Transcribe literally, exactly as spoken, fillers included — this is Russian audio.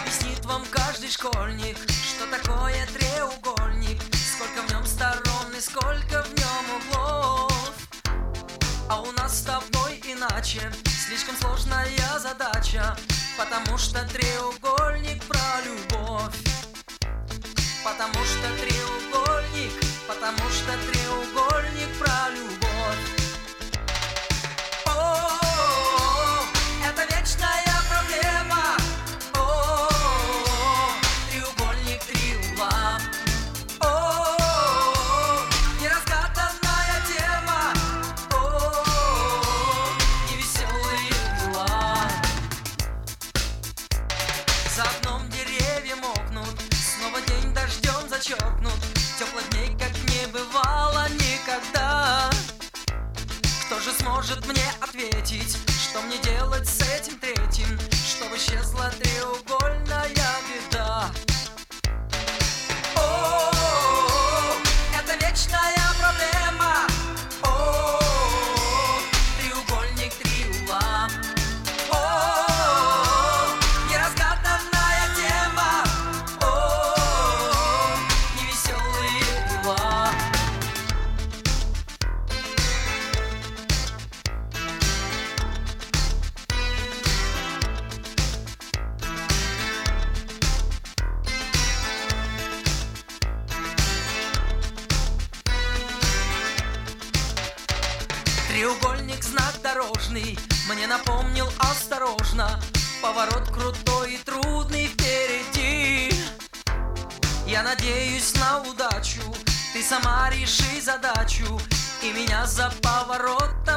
Объяснит вам каждый школьник, что такое треугольник, сколько в нем сторон и сколько в нем углов. А у нас с тобой иначе, слишком сложная задача, потому что треугольник про любовь. Потому что треугольник, потому что треугольник про любовь. О, это вечная проблема. О, треугольник, три угла. О, неразгаданная тема. О, невеселые дела. За окном деревья мокнут, снова день дождем зачеркнут, теплых дней как не бывало никогда. Кто же сможет мне ответить, что мне делать с этим третьим, чтобы исчезла треугольная беда? О, это вечная проблема. О, треугольник, три угла. О, неразгаданная тема. О, невеселые дела. Треугольник, знак дорожный, мне напомнил осторожно, поворот крутой и трудный впереди. Я надеюсь на удачу, ты сама реши задачу, и меня за поворотом